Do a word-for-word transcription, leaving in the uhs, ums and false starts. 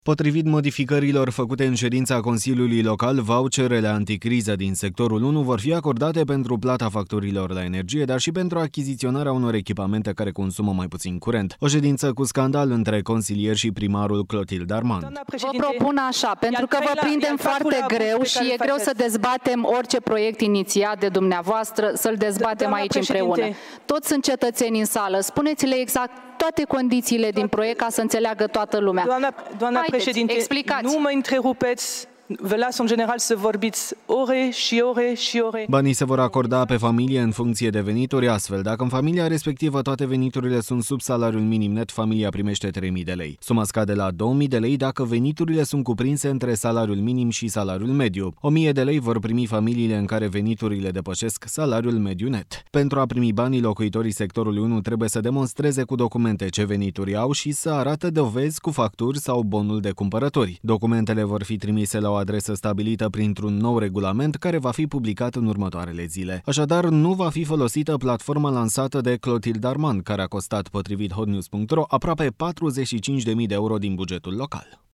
Potrivit modificărilor făcute în ședința Consiliului Local, voucherele anticriză din sectorul unu vor fi acordate pentru plata facturilor la energie, dar și pentru achiziționarea unor echipamente care consumă mai puțin curent. O ședință cu scandal între consilieri și primarul Clotilde Armand. Vă propun așa, pentru că vă prindem foarte greu și e greu să dezbatem orice proiect inițiat de dumneavoastră, să-l dezbatem aici împreună. Toți sunt cetățeni în sală, spuneți-le exact toate condițiile din proiect ca să înțeleagă toată lumea. Doamna, doamna președinte, explicați. Nu mă întrerupeți. Vă las în general să vorbiți ore și ore și ore. Banii se vor acorda pe familie în funcție de venituri, astfel, dacă în familia respectivă toate veniturile sunt sub salariul minim net, familia primește trei mii de lei. Suma scade la două mii de lei dacă veniturile sunt cuprinse între salariul minim și salariul mediu. o mie de lei vor primi familiile în care veniturile depășesc salariul mediu net. Pentru a primi banii, locuitorii sectorului unu trebuie să demonstreze cu documente ce venituri au și să arată dovezi cu facturi sau bonul de cumpărători. Documentele vor fi trimise la o adresă stabilită printr-un nou regulament care va fi publicat în următoarele zile. Așadar, nu va fi folosită platforma lansată de Clotilde Armand, care a costat, potrivit hotnews punct ro, aproape patruzeci și cinci de mii de euro din bugetul local.